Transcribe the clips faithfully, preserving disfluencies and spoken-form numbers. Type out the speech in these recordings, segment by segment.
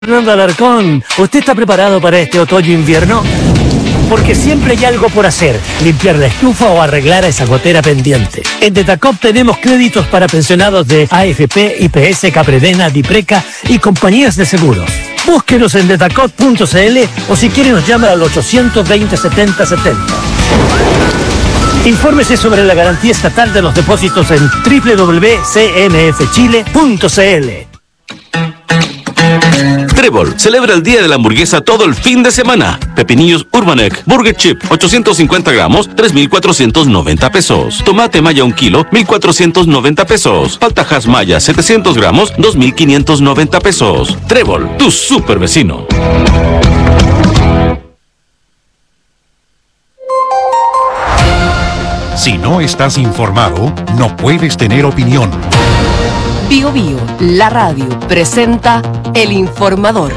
Fernando Alarcón, ¿usted está preparado para este otoño-invierno? Porque siempre hay algo por hacer, limpiar la estufa o arreglar esa gotera pendiente. En Detacop tenemos créditos para pensionados de A F P, I P S, Capredena, Dipreca y compañías de seguros. Búsquenos en detacop punto c l o si quiere nos llama al ochocientos veinte, setenta setenta. Infórmese sobre la garantía estatal de los depósitos en doble u doble u doble u punto c n f chile punto c l. Trébol celebra el día de la hamburguesa todo el fin de semana. Pepinillos Urbanek Burger Chip ochocientos cincuenta gramos, tres mil cuatrocientos noventa pesos. Tomate maya un kilo, mil cuatrocientos noventa pesos. Paltajas maya setecientos gramos, dos mil quinientos noventa pesos. Trébol, tu super vecino. Si no estás informado, no puedes tener opinión. Bio Bio, la radio, presenta El Informador.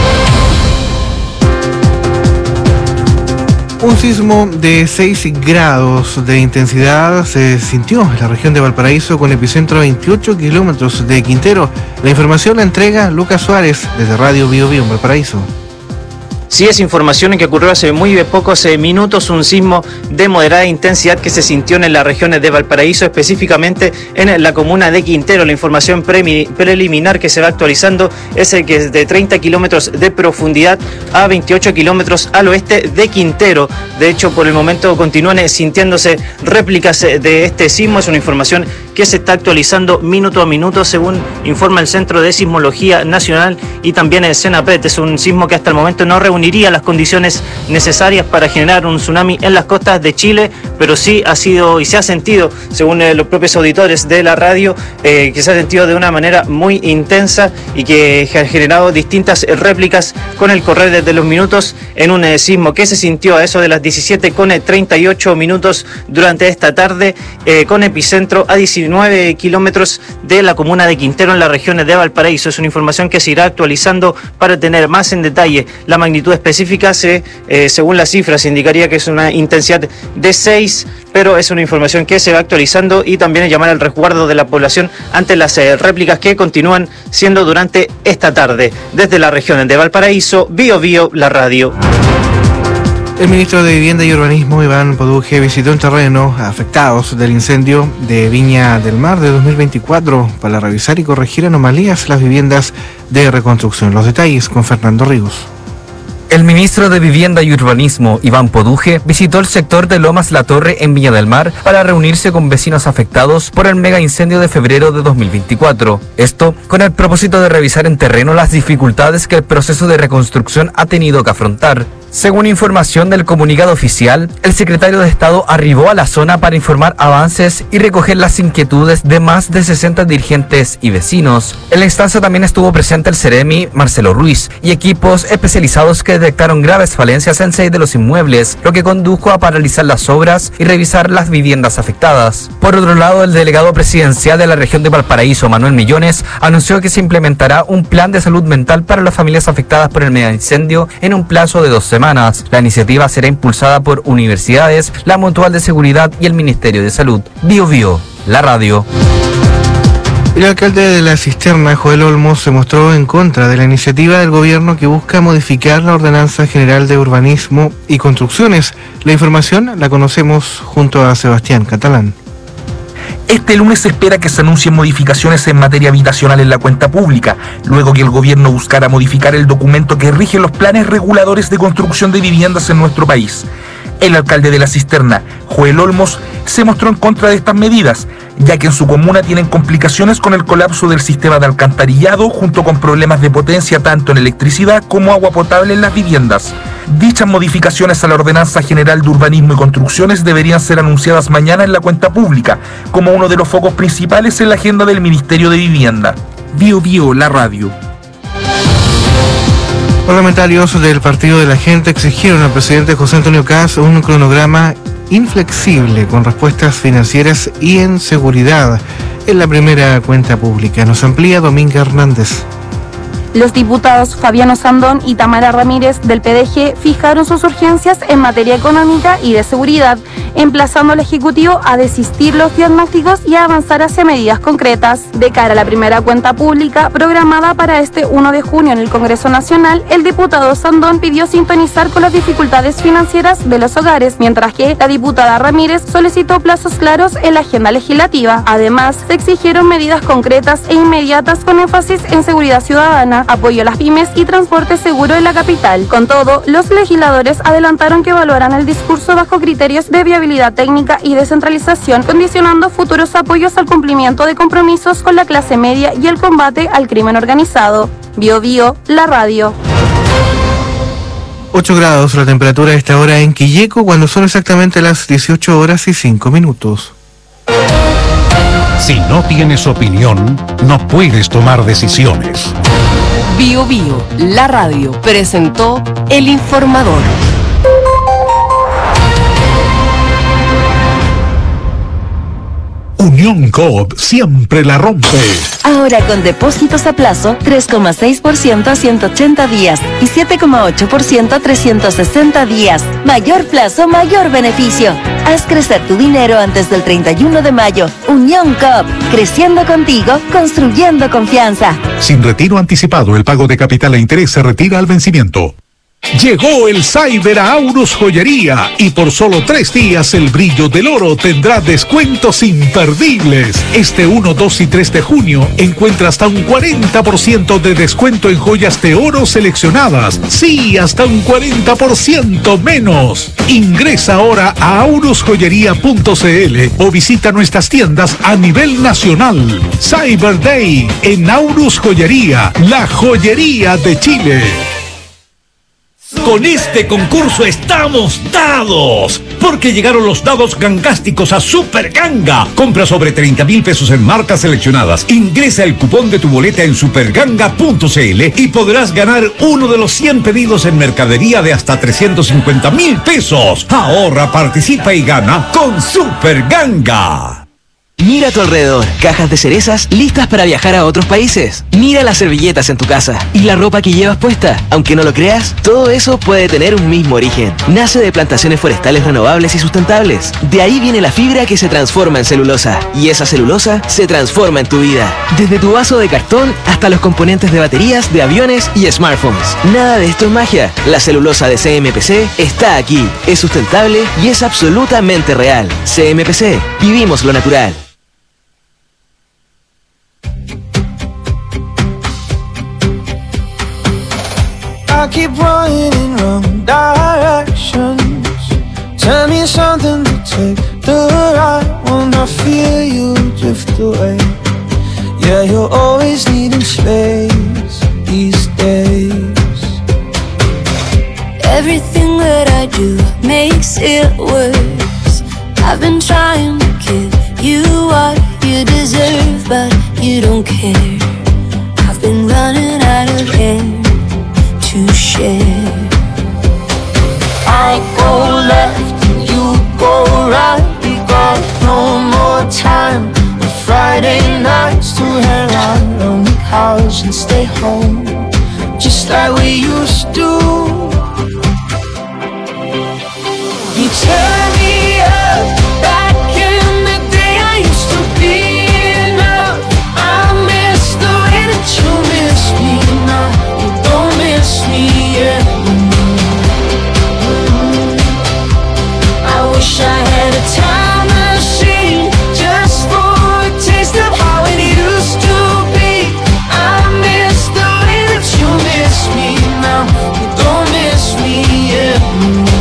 Un sismo de seis grados de intensidad se sintió en la región de Valparaíso con epicentro a veintiocho kilómetros de Quintero. La información la entrega Lucas Suárez desde Radio Bio Bio en Valparaíso. Sí, es información que ocurrió hace muy pocos minutos, un sismo de moderada intensidad que se sintió en las regiones de Valparaíso, específicamente en la comuna de Quintero. La información pre- preliminar que se va actualizando es el que es de treinta kilómetros de profundidad a veintiocho kilómetros al oeste de Quintero. De hecho, por el momento continúan sintiéndose réplicas de este sismo. Es una información que se está actualizando minuto a minuto, según informa el Centro de Sismología Nacional y también el CENAPRED. Es un sismo que hasta el momento no reúne las condiciones necesarias para generar un tsunami en las costas de Chile, pero sí ha sido y se ha sentido, según eh, los propios auditores de la radio, eh, que se ha sentido de una manera muy intensa y que ha generado distintas réplicas con el correr de los minutos en un eh, sismo que se sintió a eso de las diecisiete con treinta y ocho minutos durante esta tarde, eh, con epicentro a diecinueve kilómetros de la comuna de Quintero en las regiones de Valparaíso. Es una información que se irá actualizando para tener más en detalle la magnitud específica. Se, eh, según las cifras indicaría que es una intensidad de seis, pero es una información que se va actualizando y también es llamar al resguardo de la población ante las eh, réplicas que continúan siendo durante esta tarde. Desde las regiones de Valparaíso, Bio Bio, la radio. El ministro de Vivienda y Urbanismo, Iván Poduje, visitó un terreno afectados del incendio de Viña del Mar de dos mil veinticuatro para revisar y corregir anomalías en las viviendas de reconstrucción. Los detalles con Fernando Ríos. El ministro de Vivienda y Urbanismo, Iván Poduje, visitó el sector de Lomas La Torre en Viña del Mar para reunirse con vecinos afectados por el mega incendio de febrero de dos mil veinticuatro. Esto con el propósito de revisar en terreno las dificultades que el proceso de reconstrucción ha tenido que afrontar. Según información del comunicado oficial, el secretario de Estado arribó a la zona para informar avances y recoger las inquietudes de más de sesenta dirigentes y vecinos. En la instancia también estuvo presente el Ceremi, Marcelo Ruiz, y equipos especializados que detectaron graves falencias en seis de los inmuebles, lo que condujo a paralizar las obras y revisar las viviendas afectadas. Por otro lado, el delegado presidencial de la región de Valparaíso, Manuel Millones, anunció que se implementará un plan de salud mental para las familias afectadas por el mega incendio en un plazo de dos semanas. La iniciativa será impulsada por universidades, la Mutual de Seguridad y el Ministerio de Salud. Bio Bio, la radio. El alcalde de La Cisterna, Joel Olmos, se mostró en contra de la iniciativa del gobierno que busca modificar la Ordenanza General de Urbanismo y Construcciones. La información la conocemos junto a Sebastián Catalán. Este lunes se espera que se anuncien modificaciones en materia habitacional en la cuenta pública, luego que el gobierno buscara modificar el documento que rige los planes reguladores de construcción de viviendas en nuestro país. El alcalde de La Cisterna, Joel Olmos, se mostró en contra de estas medidas, ya que en su comuna tienen complicaciones con el colapso del sistema de alcantarillado junto con problemas de potencia tanto en electricidad como agua potable en las viviendas. Dichas modificaciones a la Ordenanza General de Urbanismo y Construcciones deberían ser anunciadas mañana en la cuenta pública, como uno de los focos principales en la agenda del Ministerio de Vivienda. Bio Bio, la radio. Parlamentarios del Partido de la Gente exigieron al presidente José Antonio Kast un cronograma inflexible con respuestas financieras y en seguridad en la primera cuenta pública. Nos amplía Dominga Hernández. Los diputados Fabiano Sandón y Tamara Ramírez del P D G fijaron sus urgencias en materia económica y de seguridad, emplazando al Ejecutivo a desistir los diagnósticos y a avanzar hacia medidas concretas. De cara a la primera cuenta pública programada para este primero de junio en el Congreso Nacional, el diputado Sandón pidió sintonizar con las dificultades financieras de los hogares, mientras que la diputada Ramírez solicitó plazos claros en la agenda legislativa. Además, se exigieron medidas concretas e inmediatas con énfasis en seguridad ciudadana, apoyo a las pymes y transporte seguro en la capital. Con todo, los legisladores adelantaron que evaluarán el discurso bajo criterios de viabilidad técnica y descentralización, condicionando futuros apoyos al cumplimiento de compromisos con la clase media y el combate al crimen organizado. Bio Bio, la radio. ocho grados la temperatura a esta hora en Quilleco, cuando son exactamente las dieciocho horas y cinco minutos. Si no tienes opinión, no puedes tomar decisiones. Bio Bio, la radio, presentó El Informador. Unión Coop siempre la rompe. Ahora con depósitos a plazo, tres coma seis por ciento a ciento ochenta días y siete coma ocho por ciento a trescientos sesenta días. Mayor plazo, mayor beneficio. Haz crecer tu dinero antes del treinta y uno de mayo. Unión Coop, creciendo contigo, construyendo confianza. Sin retiro anticipado, el pago de capital e interés se retira al vencimiento. Llegó el Cyber a Aurus Joyería y por solo tres días el brillo del oro tendrá descuentos imperdibles. Este uno, dos y tres de junio encuentra hasta un cuarenta por ciento de descuento en joyas de oro seleccionadas. Sí, hasta un cuarenta por ciento menos. Ingresa ahora a aurus joyería punto c l o visita nuestras tiendas a nivel nacional. Cyber Day en Aurus Joyería, la joyería de Chile. Con este concurso estamos dados, porque llegaron los dados gangásticos a Super Ganga. Compra sobre treinta mil pesos en marcas seleccionadas. Ingresa el cupón de tu boleta en superganga punto c l y podrás ganar uno de los cien pedidos en mercadería de hasta trescientos cincuenta mil pesos. Ahorra, participa y gana con Super Ganga. Mira a tu alrededor, cajas de cerezas listas para viajar a otros países. Mira las servilletas en tu casa y la ropa que llevas puesta. Aunque no lo creas, todo eso puede tener un mismo origen. Nace de plantaciones forestales renovables y sustentables. De ahí viene la fibra que se transforma en celulosa. Y esa celulosa se transforma en tu vida. Desde tu vaso de cartón hasta los componentes de baterías, de aviones y smartphones. Nada de esto es magia. La celulosa de C M P C está aquí. Es sustentable y es absolutamente real. C M P C, vivimos lo natural. I keep running in wrong directions. Tell me something to take the right when I feel you drift away. Yeah, you're always needing space these days. Everything that I do makes it worse. I've been trying to give you what you deserve, but you don't care. I've been running out of air to share. I go left and you go right. We got no more time on Friday nights to hang out on the couch and stay home, just like we used to. You turn me up. Back in the day I used to be enough. I miss the way that you miss me now. You don't miss me anymore. I wish I had a time machine just for a taste of how it used to be. I miss the way that you miss me now. You don't miss me anymore.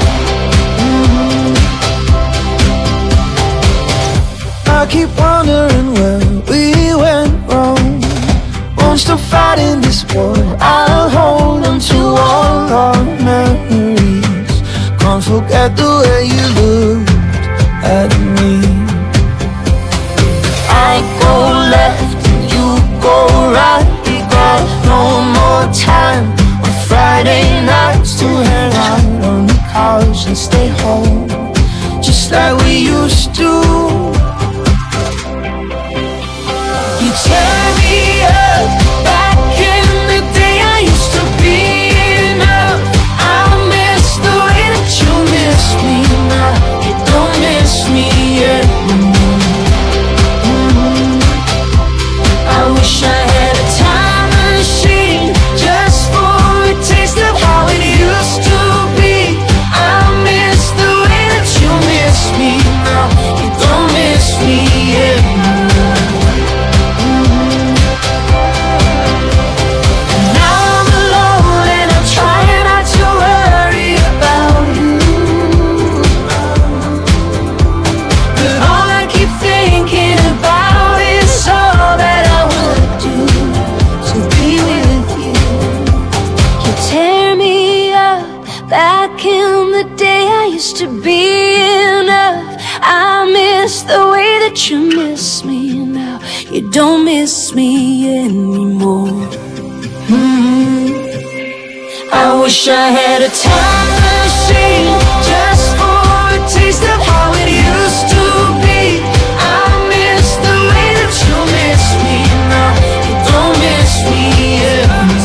I keep wondering where we went wrong. Won't stop fighting this war. I'll hold on to all our memories. Can't forget the way you looked at me. I go left and you go right. We got no more time on Friday nights to hang out on the couch and stay home, just like we used to. You tear me up. Back in the used to be enough. I miss the way that you miss me now. You don't miss me anymore. Mm-hmm. I wish I had a time machine just for a taste of how it used to be. I miss the way that you miss me now. You don't miss me anymore.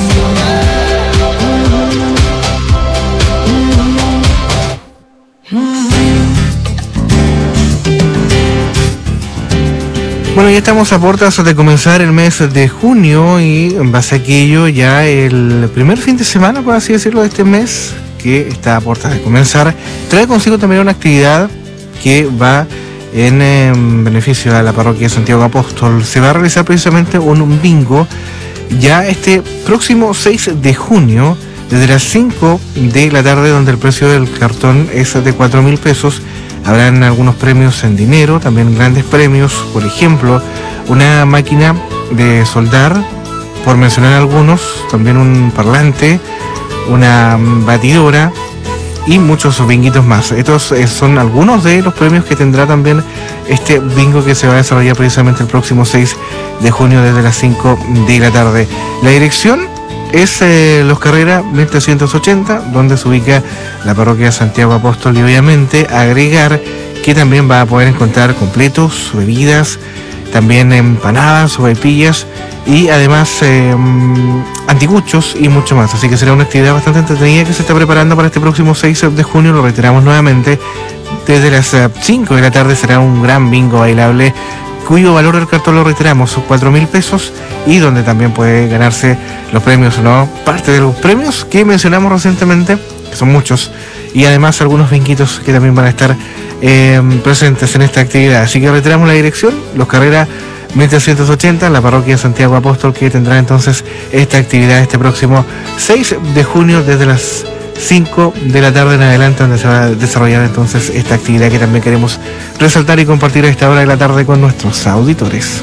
Bueno, ya estamos a puertas de comenzar el mes de junio y en base a aquello ya el primer fin de semana, por así decirlo, de este mes que está a puertas de comenzar, trae consigo también una actividad que va en eh, beneficio a la parroquia de Santiago Apóstol. Se va a realizar precisamente un bingo ya este próximo seis de junio desde las cinco de la tarde, donde el precio del cartón es de cuatro mil pesos. Habrán algunos premios en dinero, también grandes premios, por ejemplo, una máquina de soldar, por mencionar algunos, también un parlante, una batidora y muchos binguitos más. Estos eh, son algunos de los premios que tendrá también este bingo que se va a desarrollar precisamente el próximo seis de junio desde las cinco de la tarde. La dirección es eh, Los Carrera mil trescientos ochenta, donde se ubica la parroquia de Santiago Apóstol, y obviamente agregar que también va a poder encontrar completos, bebidas, también empanadas, sopaipillas y además eh, anticuchos y mucho más. Así que será una actividad bastante entretenida que se está preparando para este próximo seis de junio, lo reiteramos nuevamente, desde las cinco de la tarde será un gran bingo bailable cuyo valor del cartón, lo reiteramos, son cuatro mil pesos, y donde también puede ganarse los premios, ¿no? Parte de los premios que mencionamos recientemente, que son muchos, y además algunos binguitos que también van a estar eh, presentes en esta actividad. Así que reiteramos la dirección, Los Carrera mil trescientos ochenta, la parroquia de Santiago Apóstol, que tendrá entonces esta actividad este próximo seis de junio desde las cinco de la tarde en adelante, donde se va a desarrollar entonces esta actividad que también queremos resaltar y compartir a esta hora de la tarde con nuestros auditores.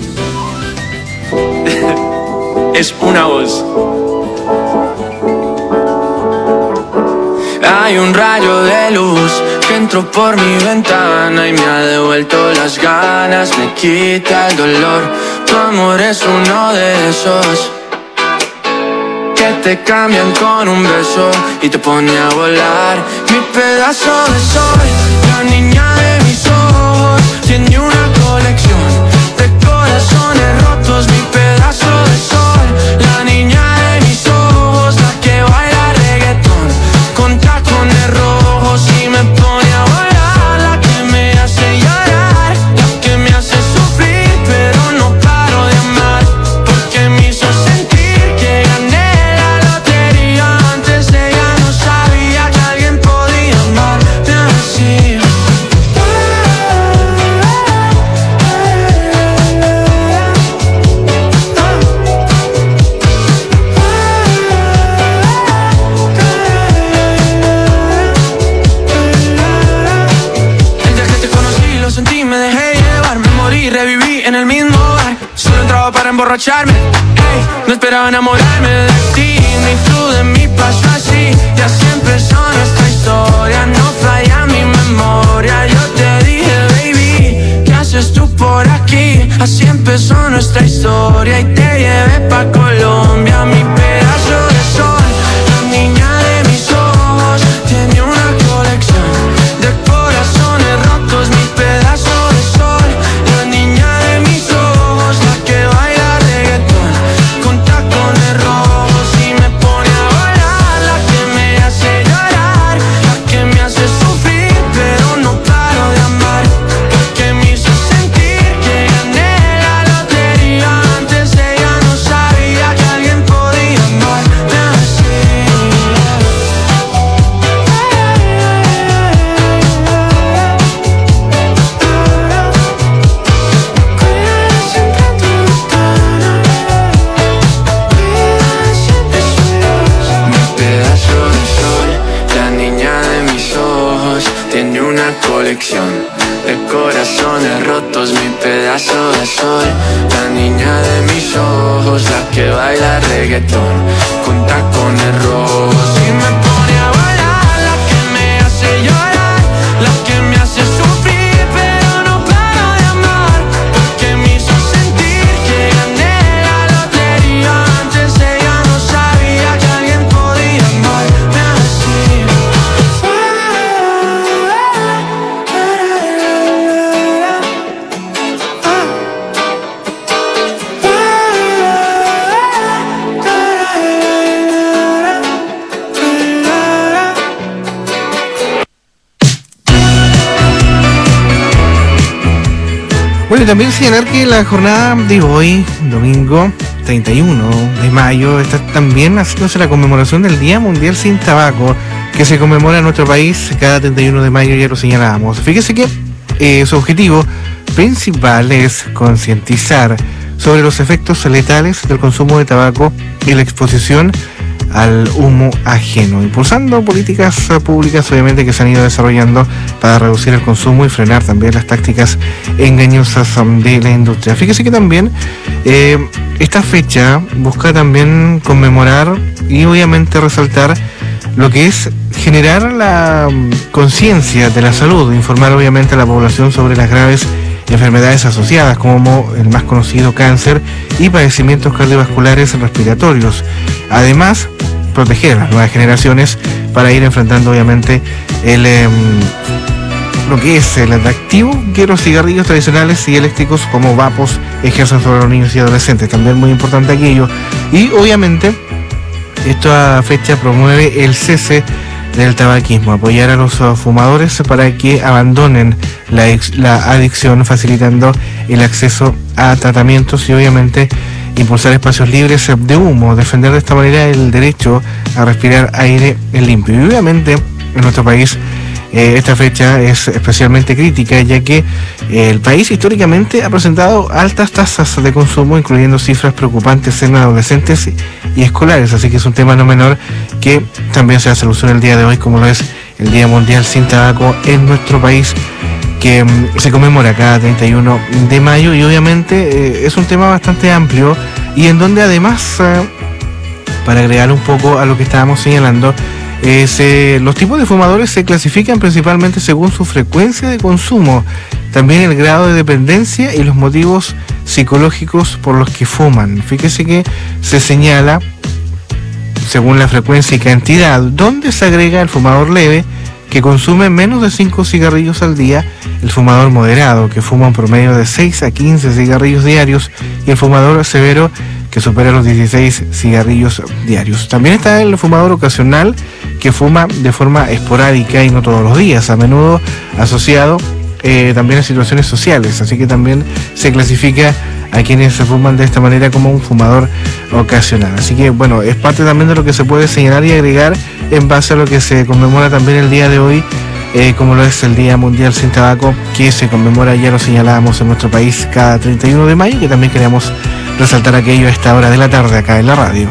Es una voz. Hay un rayo de luz que entró por mi ventana y me ha devuelto las ganas, me quita el dolor. Tu amor es uno de esos que te cambian con un beso y te pone a volar. Mi pedazo de sol, la niña de mis ojos, tiene una colección de corazones rotos. Mi pedazo de sol, la niña de mis ojos, la que baila reggaetón con tacones rojos y me pone a volar. La que me hace llorar, la que me hace sufrir, pero no paro de amar, porque me hizo sentir que gané. Para emborracharme, hey, no esperaba enamorarme de ti, ni tú de mí pasó así. Y así empezó nuestra historia, no falla mi memoria. Yo te dije, baby, ¿qué haces tú por aquí? Así empezó nuestra historia y te llevé pa' Colombia. Mi pedazo de sol, la niña de mis ojos, tiene una colección de corazones rotos. Mi pedazo de sol, la niña de mis ojos, la que baila reggaetón con tacones rojos y me pone a volar. La que me hace llorar, la que me hace sufrir, pero no paro de amar, porque me hizo sentir que gané la lotería. Antes ella no sabía que alguien podía amarme así. Pedazo de sol, la niña de mis ojos, tiene una colección de corazones rotos. Mi pedazo de sol, la niña de mis ojos, la que baila reggaetón con tacones rojos y me pone a volar. La que me hace llorar. Bueno, y también señalar que la jornada de hoy, domingo treinta y uno de mayo, está también haciéndose la conmemoración del Día Mundial Sin Tabaco, que se conmemora en nuestro país cada treinta y uno de mayo, ya lo señalábamos. Fíjese que eh, su objetivo principal es concientizar sobre los efectos letales del consumo de tabaco y la exposición al humo ajeno, impulsando políticas públicas obviamente que se han ido desarrollando para reducir el consumo y frenar también las tácticas engañosas de la industria. Fíjese que también eh, esta fecha busca también conmemorar y obviamente resaltar lo que es generar la conciencia de la salud, informar obviamente a la población sobre las graves enfermedades asociadas como el más conocido cáncer y padecimientos cardiovasculares respiratorios. Además, proteger a las nuevas generaciones para ir enfrentando obviamente el eh, lo que es el atractivo que los cigarrillos tradicionales y eléctricos como vapos ejercen sobre los niños y adolescentes. También muy importante aquello. Y obviamente esta fecha promueve el cese del tabaquismo, apoyar a los fumadores para que abandonen la, ex, la adicción, facilitando el acceso a tratamientos y obviamente impulsar espacios libres de humo, defender de esta manera el derecho a respirar aire limpio. Y obviamente en nuestro país eh, esta fecha es especialmente crítica, ya que eh, el país históricamente ha presentado altas tasas de consumo, incluyendo cifras preocupantes en adolescentes y escolares, así que es un tema no menor que también se hace alusión el día de hoy, como lo es el Día Mundial Sin Tabaco en nuestro país, que um, se conmemora cada treinta y uno de mayo, y obviamente eh, es un tema bastante amplio y en donde además, eh, para agregar un poco a lo que estábamos señalando, eh, se, los tipos de fumadores se clasifican principalmente según su frecuencia de consumo, también el grado de dependencia y los motivos psicológicos por los que fuman. Fíjese que se señala según la frecuencia y cantidad, donde se agrega el fumador leve, que consume menos de cinco cigarrillos al día, el fumador moderado, que fuma un promedio de seis a quince cigarrillos diarios, y el fumador severo, que supera los dieciséis cigarrillos diarios. También está el fumador ocasional, que fuma de forma esporádica y no todos los días, a menudo asociado eh, también a situaciones sociales, así que también se clasifica a quienes se fuman de esta manera como un fumador ocasional. Así que bueno, es parte también de lo que se puede señalar y agregar en base a lo que se conmemora también el día de hoy, eh, como lo es el Día Mundial Sin Tabaco, que se conmemora, ya lo señalábamos, en nuestro país cada treinta y uno de mayo, que también queríamos resaltar aquello a esta hora de la tarde acá en la radio.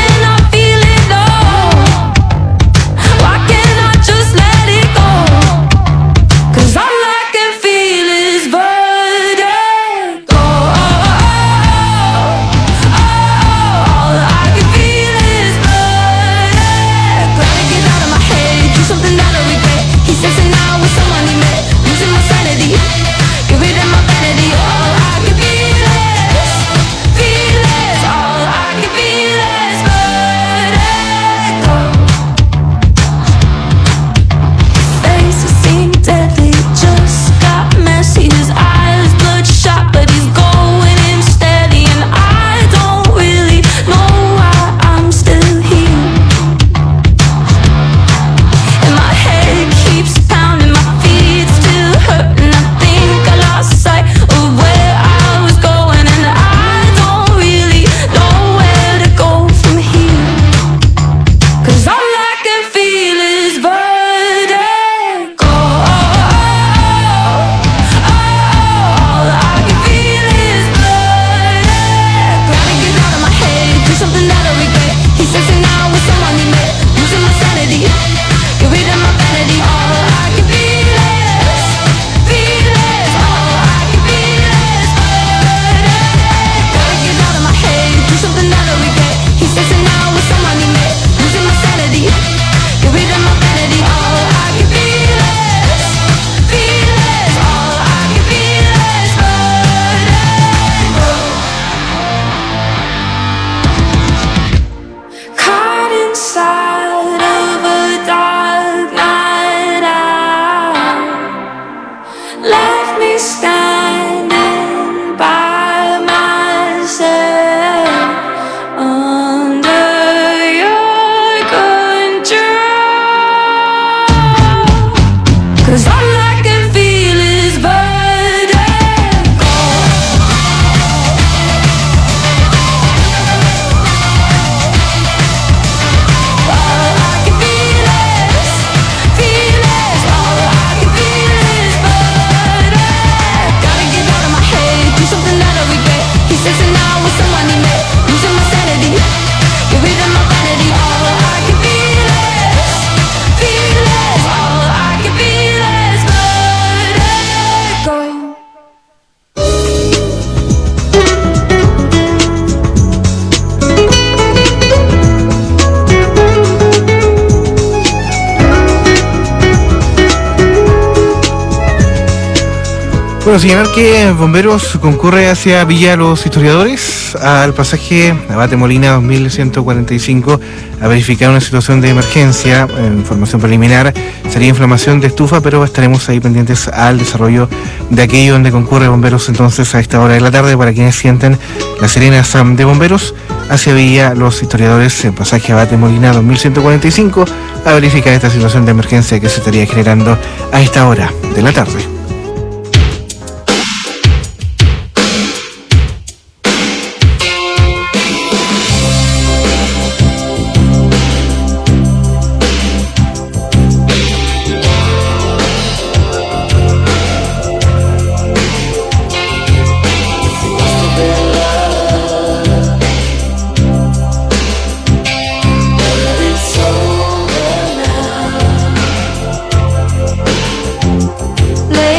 Why can't I just let it go? left me standing by myself under your control. 'Cause all I can feel is vertigo. All I can feel is, feel is, all I can feel is vertigo. Gotta get out of my head, do something that I regret. He says and now with someone he met, losing my sanity, you're reading my vanity. All I can feel is, feel is, all I can feel is vertigo. Bueno, señalar que Bomberos concurre hacia Villa Los Historiadores al pasaje Abate Molina dos mil ciento cuarenta y cinco a verificar una situación de emergencia. En información preliminar sería inflamación de estufa, pero estaremos ahí pendientes al desarrollo de aquello donde concurre Bomberos entonces a esta hora de la tarde para quienes sienten las sirenas um, de Bomberos hacia Villa Los Historiadores, en pasaje Abate Molina dos mil ciento cuarenta y cinco a verificar esta situación de emergencia que se estaría generando a esta hora de la tarde. Let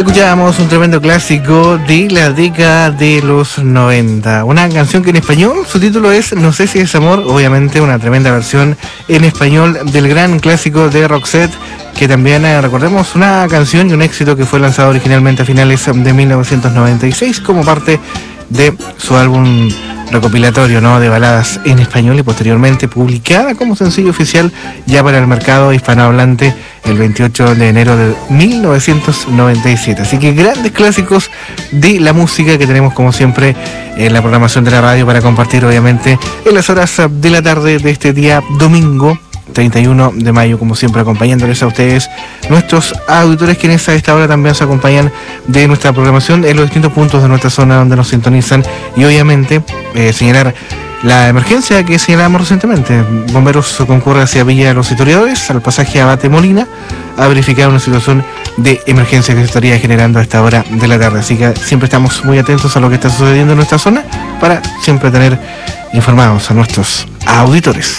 Escuchábamos un tremendo clásico de la década de los noventa. Una canción que en español, su título es No sé si es amor, obviamente una tremenda versión en español del gran clásico de Roxette, que también, eh, recordemos, una canción y un éxito que fue lanzado originalmente a finales de mil novecientos noventa y seis como parte de su álbum recopilatorio, ¿no?, de baladas en español, y posteriormente publicada como sencillo oficial ya para el mercado hispanohablante el veintiocho de enero de mil novecientos noventa y siete. Así que grandes clásicos de la música que tenemos como siempre en la programación de la radio para compartir, obviamente, en las horas de la tarde de este día domingo treinta y uno de mayo, como siempre, acompañándoles a ustedes, nuestros auditores, quienes a esta hora también se acompañan de nuestra programación en los distintos puntos de nuestra zona donde nos sintonizan. Y obviamente eh, señalar la emergencia que señalamos recientemente. Bomberos concurren hacia Villa de los Historiadores, al pasaje Abate Molina, a verificar una situación de emergencia que se estaría generando a esta hora de la tarde. Así que siempre estamos muy atentos a lo que está sucediendo en nuestra zona para siempre tener informados a nuestros auditores.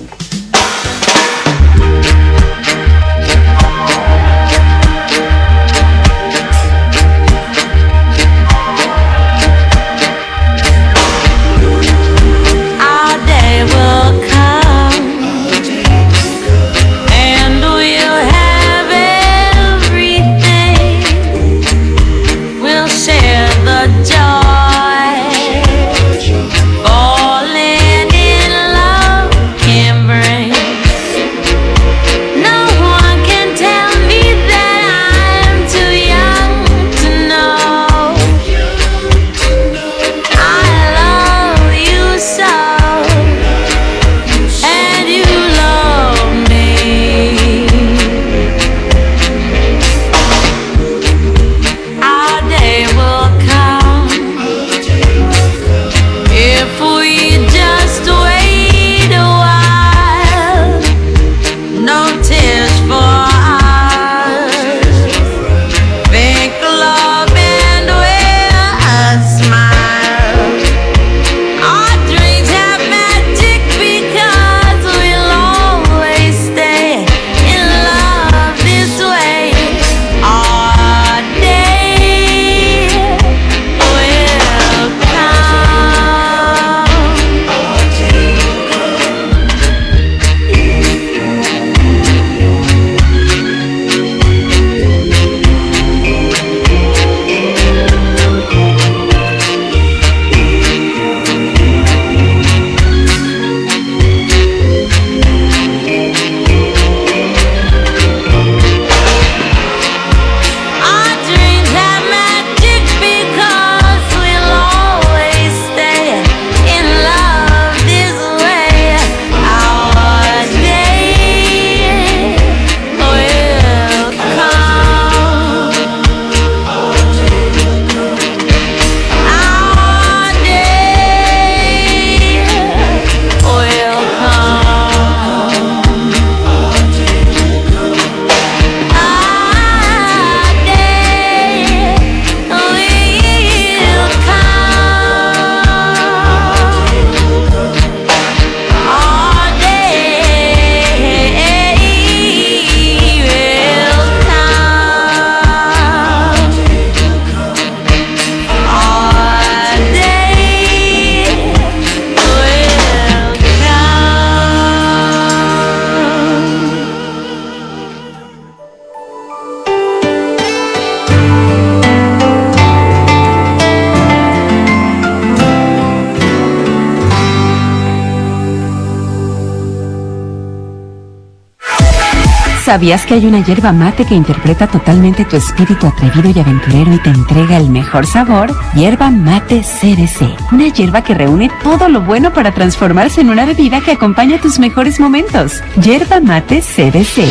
¿Sabías que hay una hierba mate que interpreta totalmente tu espíritu atrevido y aventurero y te entrega el mejor sabor? Hierba Mate C D C. Una hierba que reúne todo lo bueno para transformarse en una bebida que acompaña tus mejores momentos. Hierba Mate C D C.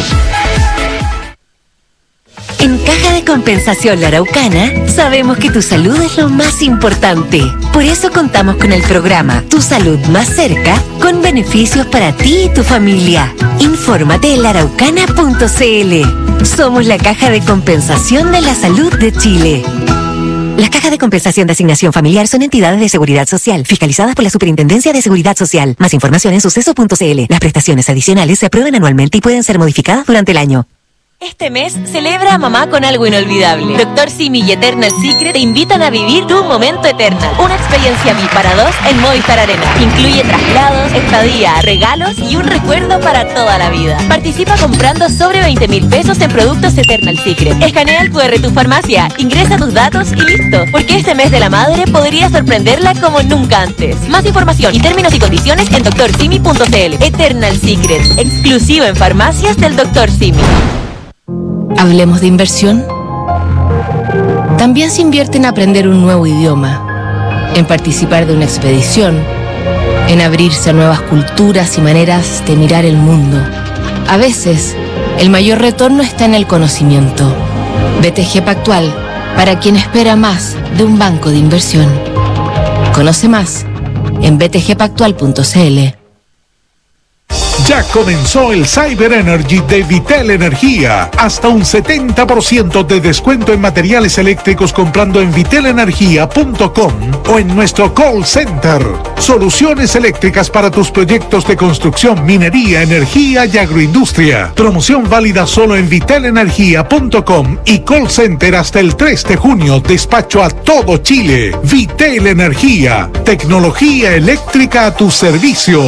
En Caja de Compensación La Araucana, sabemos que tu salud es lo más importante. Por eso contamos con el programa Tu Salud Más Cerca, con beneficios para ti y tu familia. Infórmate en la araucana punto c l. Somos la Caja de Compensación de la Salud de Chile. Las cajas de compensación de asignación familiar son entidades de seguridad social, fiscalizadas por la Superintendencia de Seguridad Social. Más información en suceso punto c l. Las prestaciones adicionales se aprueban anualmente y pueden ser modificadas durante el año. Este mes celebra a mamá con algo inolvidable. Doctor Simi y Eternal Secret te invitan a vivir tu momento Eternal. Una experiencia V I P para dos en Movistar Arena. Incluye traslados, estadía, regalos y un recuerdo para toda la vida. Participa comprando sobre veinte mil pesos en productos Eternal Secret. Escanea el cu erre de tu farmacia, ingresa tus datos y listo. Porque este mes de la madre podría sorprenderla como nunca antes. Más información y términos y condiciones en doctor simi punto c l. Eternal Secret, exclusivo en farmacias del doctor Simi. Hablemos de inversión. También se invierte en aprender un nuevo idioma, en participar de una expedición, en abrirse a nuevas culturas y maneras de mirar el mundo. A veces, el mayor retorno está en el conocimiento. B T G Pactual, para quien espera más de un banco de inversión. Conoce más en b t g pactual punto c l. Ya comenzó el Cyber Energy de Vitel Energía. Hasta un setenta por ciento de descuento en materiales eléctricos comprando en vitel energía punto com o en nuestro call center. Soluciones eléctricas para tus proyectos de construcción, minería, energía y agroindustria. Promoción válida solo en vitel energía punto com y call center hasta el tres de junio. Despacho a todo Chile. Vitel Energía. Tecnología eléctrica a tu servicio.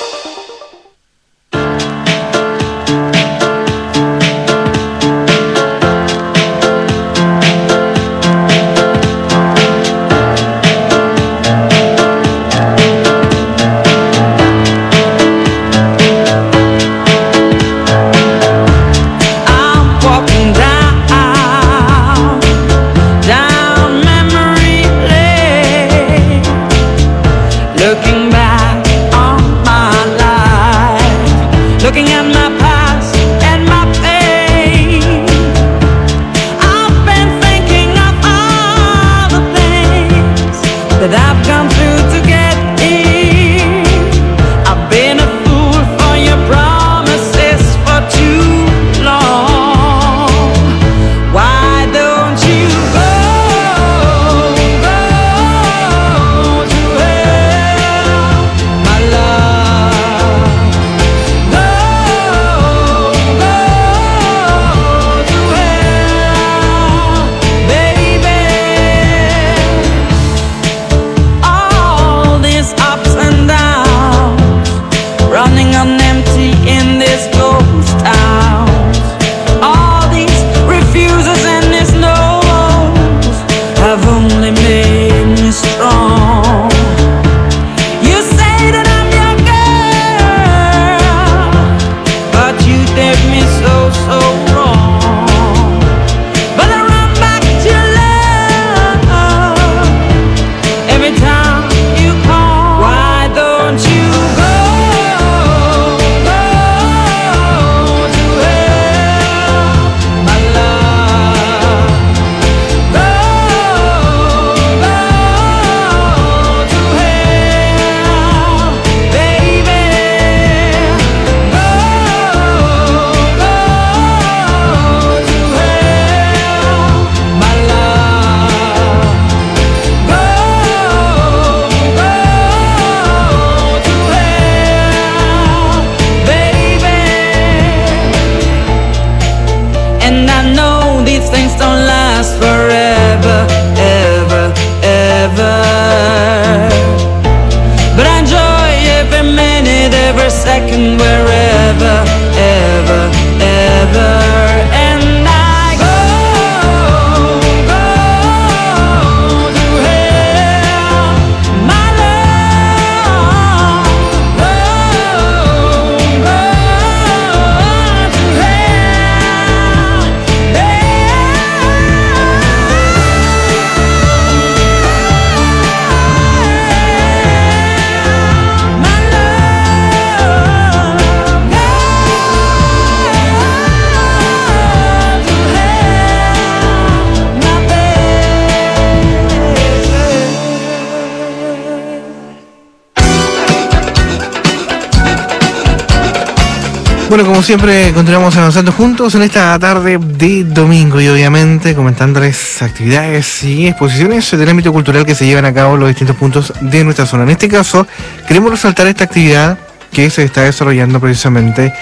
Bueno, como siempre, continuamos avanzando juntos en esta tarde de domingo y obviamente comentándoles actividades y exposiciones del ámbito cultural que se llevan a cabo en los distintos puntos de nuestra zona. En este caso, queremos resaltar esta actividad que se está desarrollando precisamente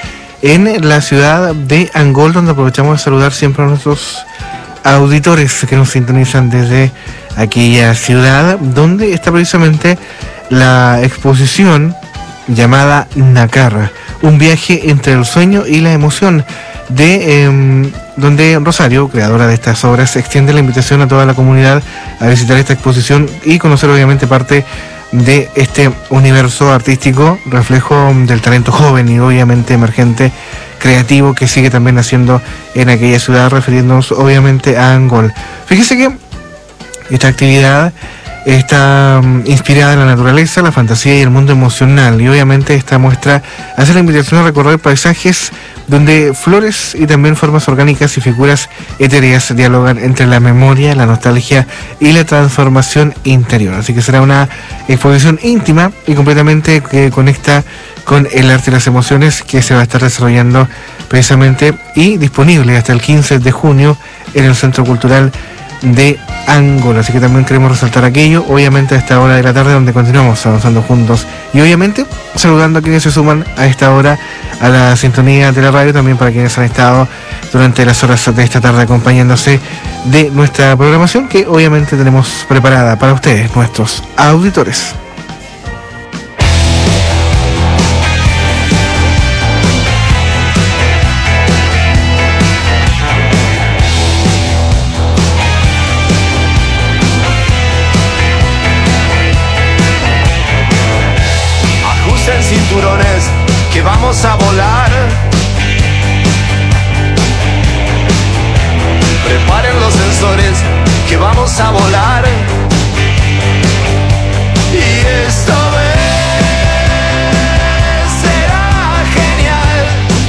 en la ciudad de Angol, donde aprovechamos de saludar siempre a nuestros auditores que nos sintonizan desde aquella ciudad, donde está precisamente la exposición llamada Nacarra, un viaje entre el sueño y la emoción, de eh, donde Rosario, creadora de estas obras, extiende la invitación a toda la comunidad a visitar esta exposición y conocer obviamente parte de este universo artístico, reflejo del talento joven y obviamente emergente, creativo, que sigue también naciendo en aquella ciudad, refiriéndonos obviamente a Angol. Fíjese que esta actividad está um, inspirada en la naturaleza, la fantasía y el mundo emocional, y obviamente esta muestra hace la invitación a recorrer paisajes donde flores y también formas orgánicas y figuras etéreas dialogan entre la memoria, la nostalgia y la transformación interior. Así que será una exposición íntima y completamente que conecta con el arte y las emociones, que se va a estar desarrollando precisamente y disponible hasta el quince de junio en el Centro Cultural de Angol. Así que también queremos resaltar aquello, obviamente a esta hora de la tarde, donde continuamos avanzando juntos y obviamente saludando a quienes se suman a esta hora a la sintonía de la radio, también para quienes han estado durante las horas de esta tarde acompañándose de nuestra programación, que obviamente tenemos preparada para ustedes, nuestros auditores. Cinturones, que vamos a volar. Preparen los sensores, que vamos a volar. Y esta vez será genial.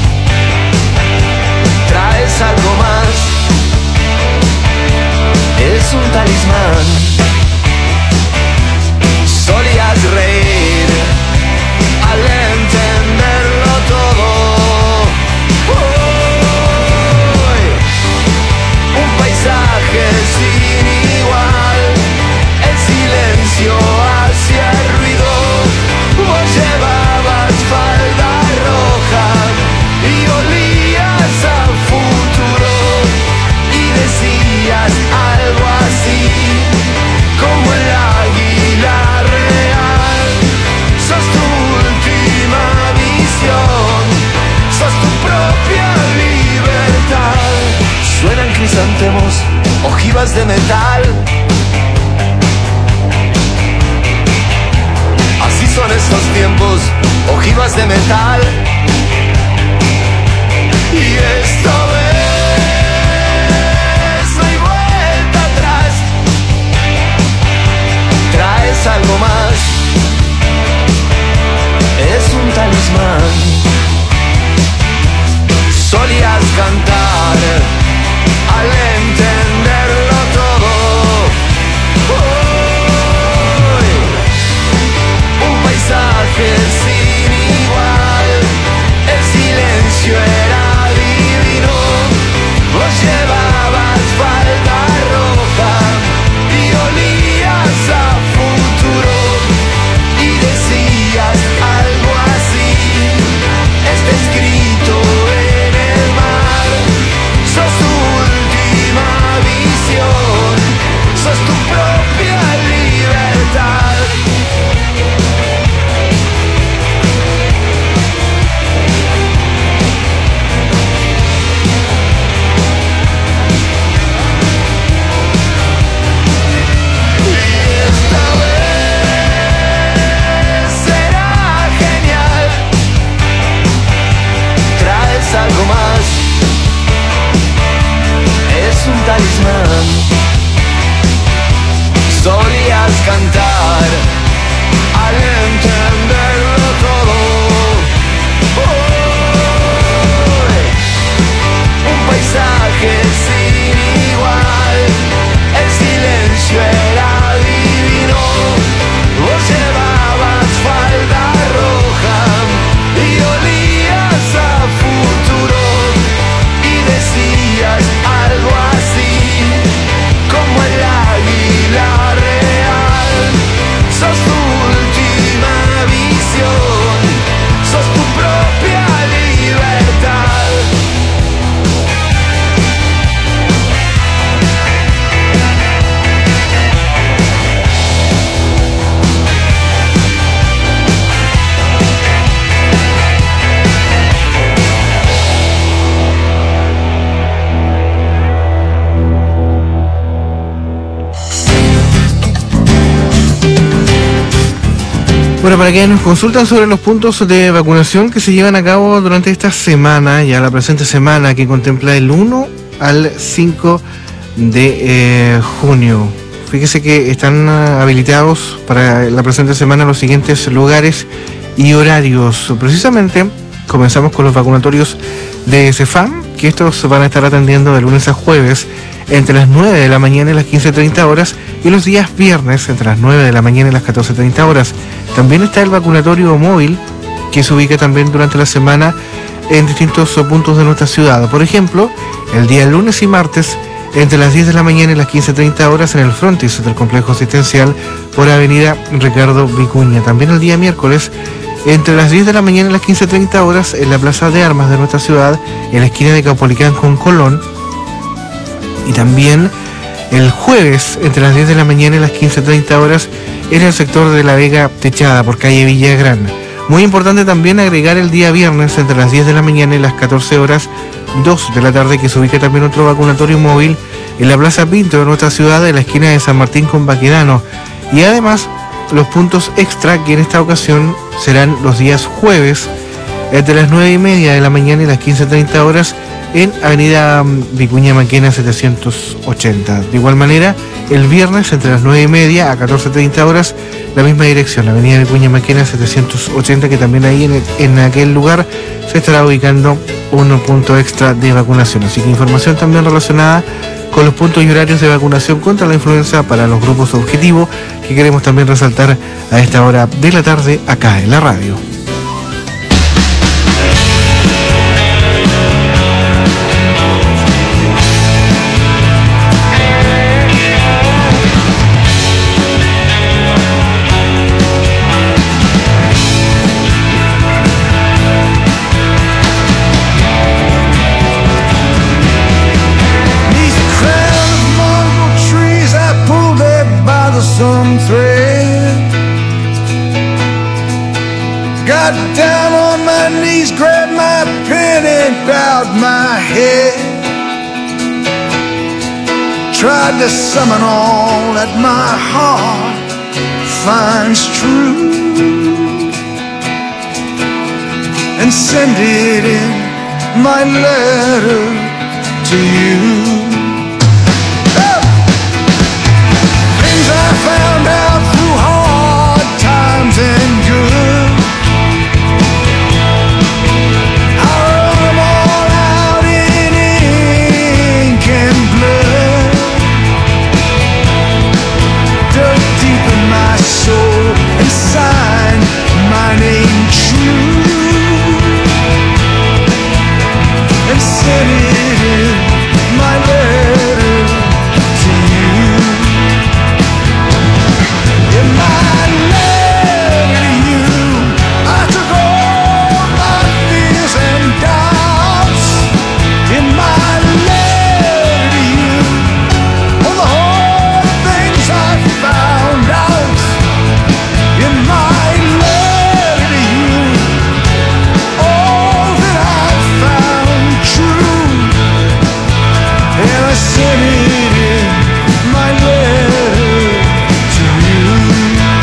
Traes algo más, es un talismán. Solías reír al entenderlo todo. Uy, un paisaje sin igual. El silencio hacía ruido. Vos llevabas falda roja y olías a futuro. Y decías algo así como el águila real. Sos tu última visión, sos tu propia libertad. Suenan crisantemos, ojivas de metal. Así son estos tiempos, ojivas de metal. Y esta vez no hay vuelta atrás. Traes algo más, es un talismán. Solías cantar al entenderlo todo. Uy, un paisaje sin igual. El silencio era divino. Vos llevabas falda roja y olías a futuro. Y decías algo así, está escrito en el mar. Sos Bueno, para quienes nos consultan sobre los puntos de vacunación que se llevan a cabo durante esta semana, ya la presente semana, que contempla el uno al cinco de eh, junio. Fíjese que están habilitados para la presente semana los siguientes lugares y horarios. Precisamente comenzamos con los vacunatorios de CEFAM, que estos van a estar atendiendo de lunes a jueves entre las nueve de la mañana y las quince treinta horas, y los días viernes entre las nueve de la mañana y las catorce treinta horas. También está el vacunatorio móvil, que se ubica también durante la semana en distintos puntos de nuestra ciudad. Por ejemplo, el día lunes y martes entre las diez de la mañana y las quince treinta horas en el frontis del complejo asistencial por avenida Ricardo Vicuña. También el día miércoles entre las diez de la mañana y las quince treinta horas en la plaza de armas de nuestra ciudad, en la esquina de Caupolicán con Colón. Y también el jueves entre las diez de la mañana y las quince treinta horas en el sector de La Vega Techada por calle Villagrán. Muy importante también agregar el día viernes entre las diez de la mañana y las catorce horas, dos de la tarde, que se ubica también otro vacunatorio móvil en la Plaza Pinto de nuestra ciudad, en la esquina de San Martín con Baquedano. Y además los puntos extra, que en esta ocasión serán los días jueves entre las nueve y media de la mañana y las quince treinta horas en avenida Vicuña Maquena setecientos ochenta. De igual manera, el viernes entre las nueve y media a catorce treinta horas, la misma dirección, avenida Vicuña Maquena setecientos ochenta, que también ahí en, el, en aquel lugar se estará ubicando un punto extra de vacunación. Así que información también relacionada con los puntos y horarios de vacunación contra la influenza para los grupos objetivo, que queremos también resaltar a esta hora de la tarde acá en la radio. Some thread. Got down on my knees, grabbed my pen and bowed my head. Tried to summon all that my heart finds true and send it in my letter to you. I found out through hard times and good. I wrote them all out in ink and blood. Dug deep in my soul and signed my name true and sent it in my letter to you. My letter to you, I took all my fears and doubts. In my letter to you, all the hard things I found out. In my letter to you, all that I found true. And I sent it in my letter to you.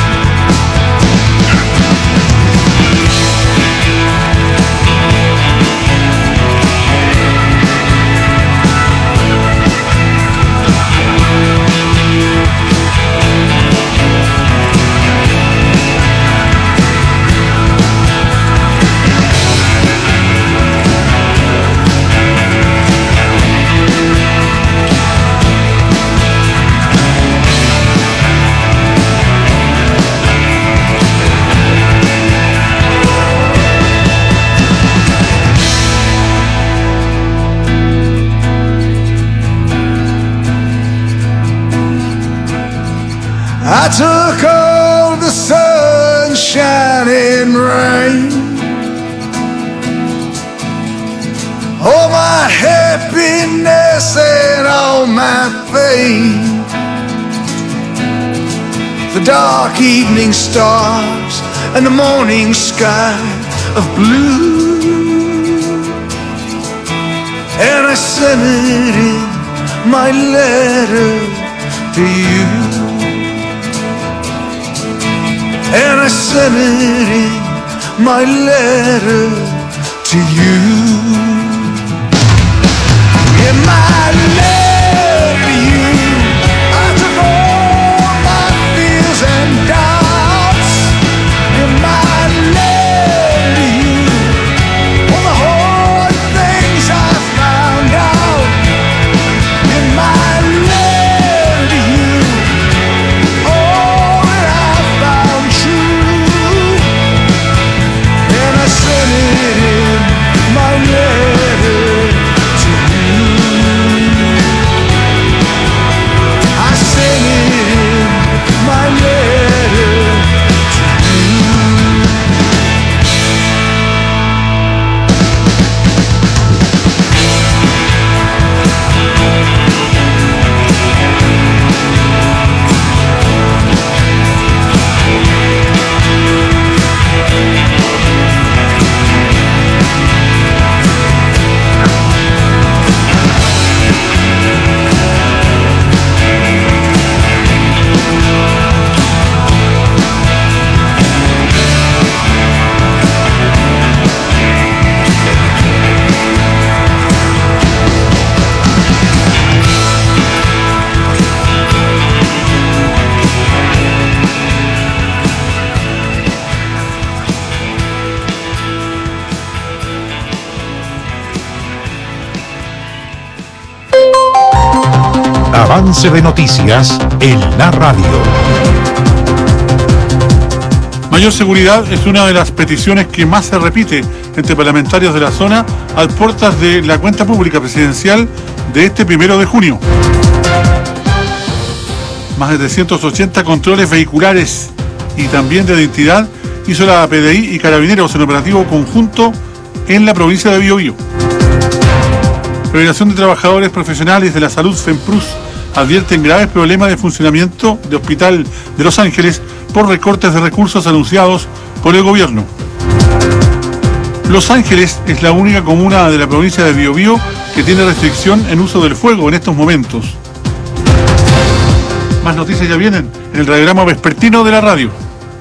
I took all the sunshine and rain, all my happiness and all my pain, the dark evening stars and the morning sky of blue, and I sent it in my letter to you. and I sent it in my letter to you. In my letter to you, I took all my fears and doubts. In my letter to you, all the hard things I found out. In my letter to you, all that I found true. And I sent it in my letter to you. I sent it in my letter to you. Avance de noticias en la radio. Mayor seguridad es una de las peticiones que más se repite entre parlamentarios de la zona a puertas de la cuenta pública presidencial de este primero de junio. Más de trescientos ochenta controles vehiculares y también de identidad hizo la P D I y Carabineros en operativo conjunto en la provincia de Biobío. Federación de Trabajadores Profesionales de la Salud, FEMPRUS, advierten graves problemas de funcionamiento de Hospital de Los Ángeles por recortes de recursos anunciados por el gobierno. Los Ángeles es la única comuna de la provincia de Biobío que tiene restricción en uso del fuego en estos momentos. Más noticias ya vienen en el radiograma vespertino de la radio.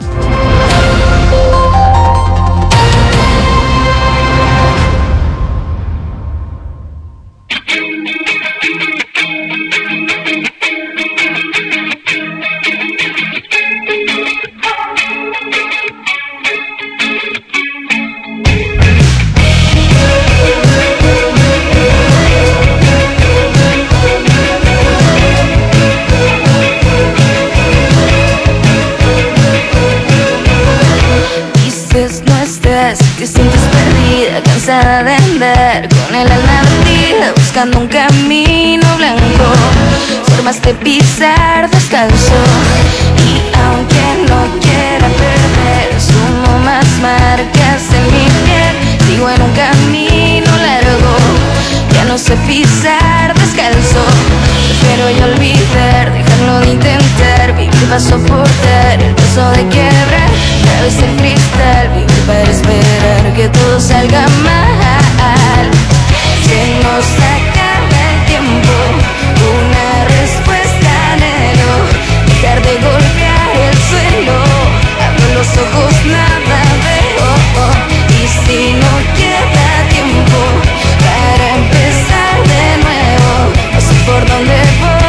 Que sientes perdida, cansada de andar con el alma perdida, buscando un camino blanco, formas de pisar descalzo. Y aunque no quiera perder, sumo más marcas en mi piel. Sigo en un camino largo, ya no sé pisar descalzo. Prefiero ya olvidar, dejarlo de intentar, vivir para soportar el peso de quebrar. Vez el cristal, vivir para esperar que todo salga mal. Se nos acaba el tiempo, una respuesta anhelo, dejar de golpear el suelo. Abro los ojos, nada veo, y si no queda tiempo para empezar de nuevo, no sé por dónde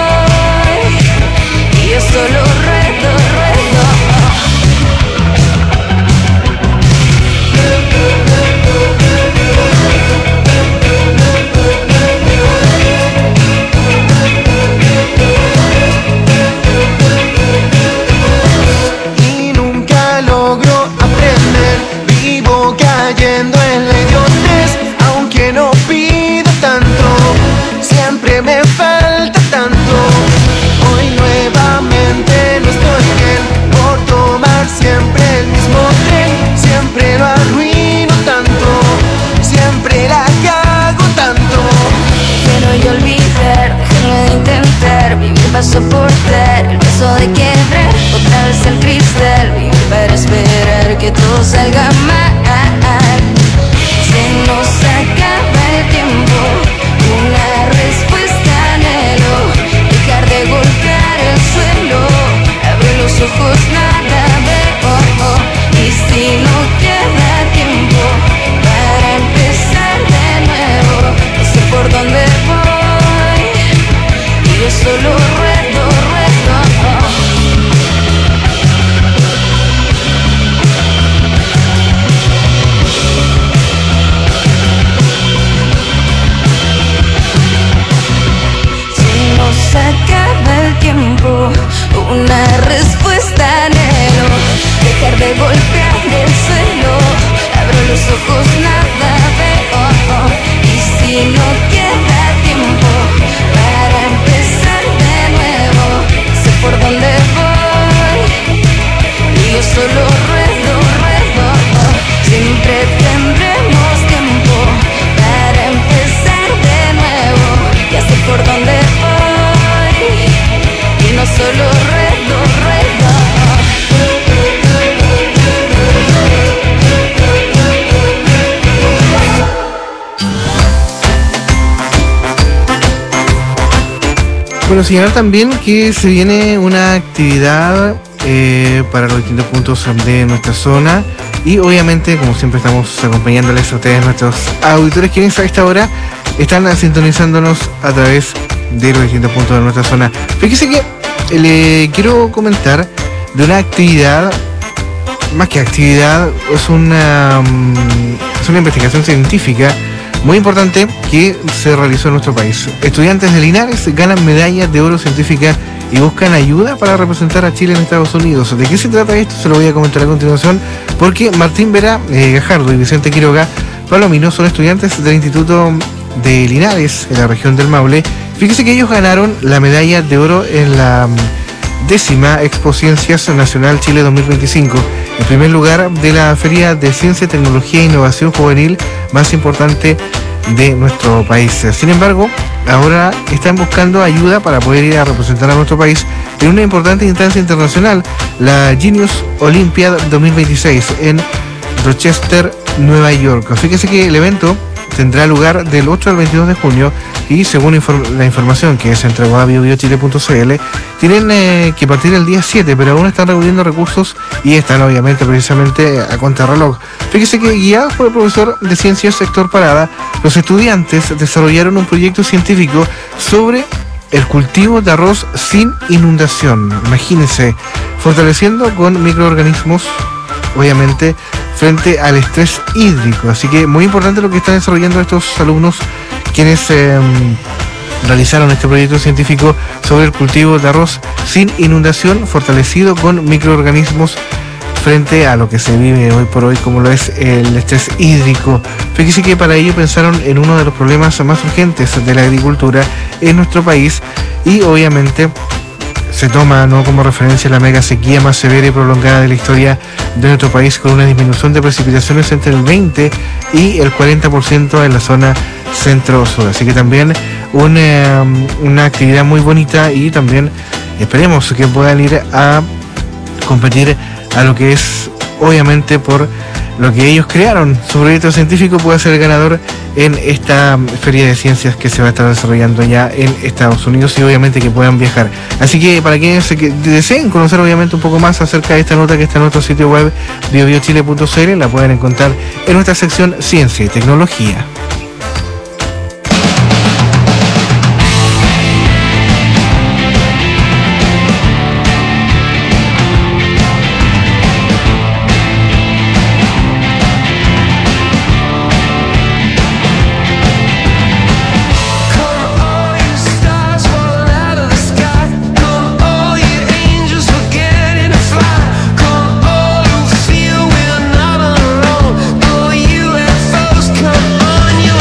voy, y yo solo ruedo, ruedo. Cayendo en la idiotez, aunque no pido tanto, siempre me falta tanto. Hoy nuevamente no estoy bien por tomar siempre el mismo tren. Siempre lo arruino tanto, siempre la cago tanto. Pero yo olvidar, dejarlo de intentar, vivir para soportar el peso de quebrar. Otra vez el cristal, vivir para esperar que todo salga mal. Se nos acaba el tiempo, una respuesta anhelo, dejar de golpear el suelo. Abro los ojos, nada veo. una respuesta anhelo. Dejar de golpear el suelo. Abro los ojos, nada veo. Y si no queda tiempo para empezar de nuevo, sé por dónde voy y yo solo ruedo, ruedo. Siempre tendremos tiempo para empezar de nuevo. Ya sé por dónde voy y no solo ruedo, ruedo. Bueno, señalar también que se viene una actividad eh, para los distintos puntos de nuestra zona y obviamente, como siempre, estamos acompañándoles a ustedes, nuestros auditores, quienes a esta hora están sintonizándonos a través de los distintos puntos de nuestra zona. Fíjese que le quiero comentar de una actividad, más que actividad, es una, es una investigación científica muy importante que se realizó en nuestro país. Estudiantes de Linares ganan medallas de oro científica y buscan ayuda para representar a Chile en Estados Unidos. ¿De qué se trata esto? Se lo voy a comentar a continuación, porque Martín Vera eh, Gajardo y Vicente Quiroga Palomino son estudiantes del Instituto de Linares, en la región del Maule. Fíjese que ellos ganaron la medalla de oro en la décima Expo Ciencias Nacional Chile dos mil veinticinco, en primer lugar de la Feria de Ciencia, Tecnología e Innovación Juvenil más importante de nuestro país. Sin embargo, ahora están buscando ayuda para poder ir a representar a nuestro país en una importante instancia internacional, la Genius Olympiad dos mil veintiséis en Rochester, Nueva York. Fíjese que el evento tendrá lugar del ocho al veintidós de junio y, según inform la información que se entregó a bio bio chile punto c l, tienen eh, que partir el día siete, pero aún están reuniendo recursos y están obviamente precisamente a contrarreloj. Fíjese que, guiados por el profesor de Ciencias Héctor Parada, los estudiantes desarrollaron un proyecto científico sobre el cultivo de arroz sin inundación. Imagínense, fortaleciendo con microorganismos, obviamente, frente al estrés hídrico. Así que muy importante lo que están desarrollando estos alumnos, quienes eh, realizaron este proyecto científico sobre el cultivo de arroz sin inundación, fortalecido con microorganismos frente a lo que se vive hoy por hoy, como lo es el estrés hídrico. Fíjese que para ello pensaron en uno de los problemas más urgentes de la agricultura en nuestro país y obviamente se toma no como referencia la mega sequía más severa y prolongada de la historia de nuestro país, con una disminución de precipitaciones entre el veinte y el cuarenta por ciento en la zona centro-sur. Así que también una, una actividad muy bonita y también esperemos que puedan ir a competir a lo que es obviamente por lo que ellos crearon. Su proyecto científico puede ser el ganador en esta feria de ciencias que se va a estar desarrollando ya en Estados Unidos y obviamente que puedan viajar. Así que para quienes deseen conocer obviamente un poco más acerca de esta nota que está en nuestro sitio web bio bio chile punto c l, la pueden encontrar en nuestra sección Ciencia y Tecnología. On your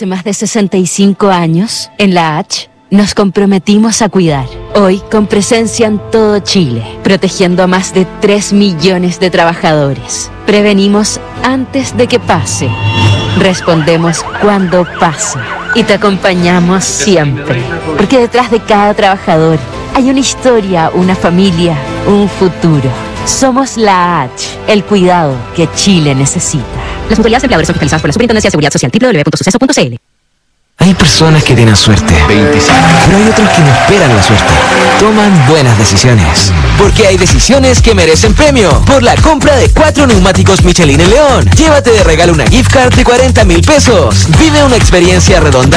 Hace más de sesenta y cinco años, en la H, nos comprometimos a cuidar. Hoy, con presencia en todo Chile, protegiendo a más de tres millones de trabajadores. Prevenimos antes de que pase. Respondemos cuando pase. Y te acompañamos siempre. Porque detrás de cada trabajador hay una historia, una familia, un futuro. Somos la H, el cuidado que Chile necesita. Las autoridades empleadores son fiscalizadas por la Superintendencia de Seguridad Social. doble u doble u doble u punto suceso punto c l. Hay personas que tienen suerte, pero hay otros que no esperan la suerte. Toman buenas decisiones. Porque hay decisiones que merecen premio. Por la compra de cuatro neumáticos Michelin en León. Llévate de regalo una gift card de cuarenta mil pesos. Vive una experiencia redonda